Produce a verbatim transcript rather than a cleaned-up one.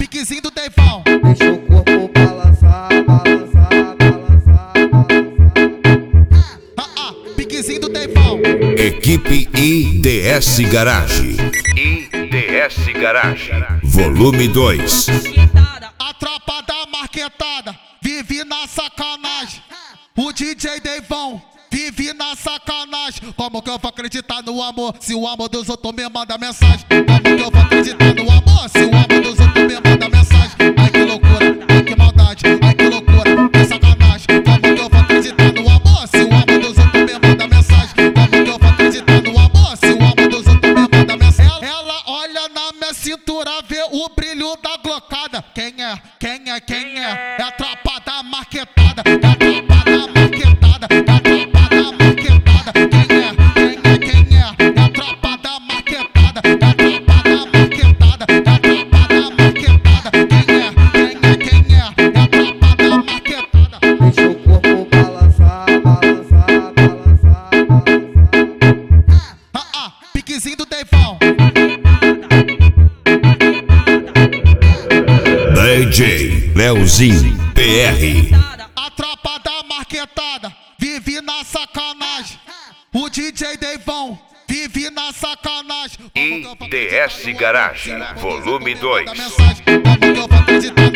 piquezinho do Deivão. Deixa o corpo balançar, balançar, balançar, balançar. Ah, ah, piquezinho do Deivão. Equipe I D S Garage. I D S Garage. Volume dois. A tropa da marquetada vive na sacanagem. O D J Deivão vive na sacanagem. Como que eu vou acreditar no amor se o amor dos outros me manda mensagem? Como que eu vou acreditar no amor se o amor dos outros me manda mensagem? Ai que loucura, ai que maldade, ai que loucura, que sacanagem. Como que eu vou acreditar no amor se o amor dos outros me manda mensagem? Como que eu vou acreditar no amor se o amor dos outros me manda mensagem? Ela, ela olha na minha cintura, vê o brilho da glocada. Quem é? Quem é? Quem é? É a tropa da marquetada. É a tropa da marquetada. É a tropa da marquetada. Quem é? Quem é? Quem é? É a tropa da marquetada. É a tropa da marquetada. É a tropa da marquetada. Quem é? Quem é? Quem é? É a tropa da marquetada. Deixa o corpo balançar, balançar, balançar, balançar. Ah, ah, piquezinho do Deivão. D J Leozinho P R. A tropa da marquetada vive na sacanagem. O D J Deivão vive na sacanagem. I D S Garage, volume dois. Como que eu vou acreditar